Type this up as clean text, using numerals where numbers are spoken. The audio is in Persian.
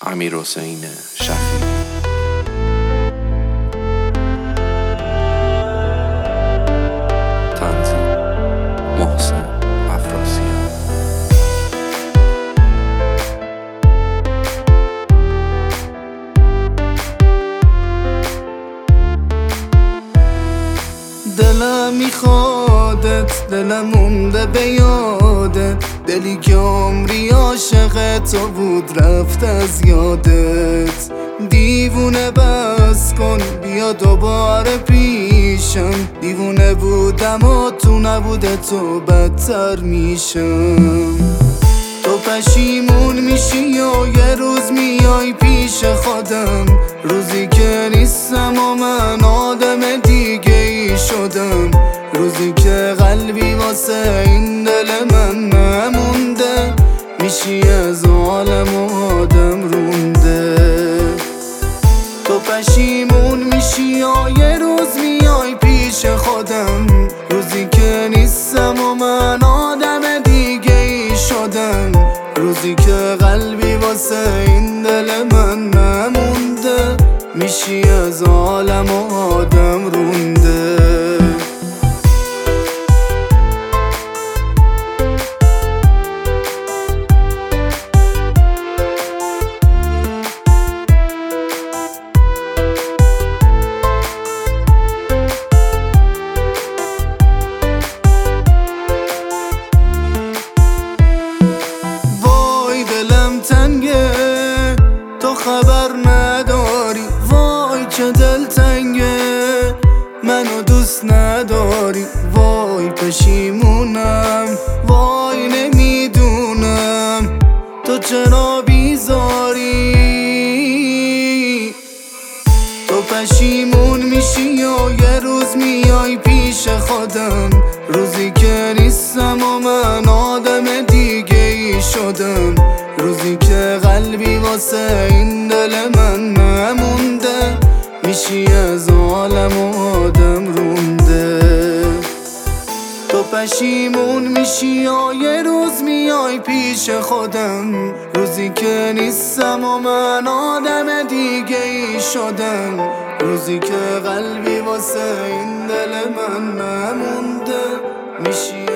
امیرحسین شفیعی. تنظیم محسن افراسیان. دلم میخوادت، دلم مونده به یادت، دلی که عمری عاشق تو بود رفت از یادت. دیوونه بس کن بیا دوباره پیشم، دیوونه بودم و تو نبوده تو بدتر میشم. تو پشیمون میشی و یه روز میای پیش خودم، روزی که نیستم و من آدم دیگه ای شدم، روزی که قلبی واسه این دل من نمونده، میشی از عالم و آدم رونده. تو پشیمون میشی و یه روز میای پیش خودم، روزی که نیستم و من آدم دیگه ای شدم، روزی که قلبی واسه این دل من نمونده، میشی از عالم و آدم رونده. تو خبر نداری وای چه دل تنگه، منو دوست نداری وای پشیمونم، وای نمیدونم تو چرا بیزاری. تو پشیمون میشی و یه روز میای پیش خودم، روزی که نیستم و من آدم دیگه ای شدم، روزی که قلبی واسه این دل من نمونده، میشی از عالم و آدم رونده. تو پشیمون میشی و یه روز میای پیش خودم، روزی که نیستم و من آدم دیگه ای شدم، روزی که قلبی واسه این دل من نمونده، میشی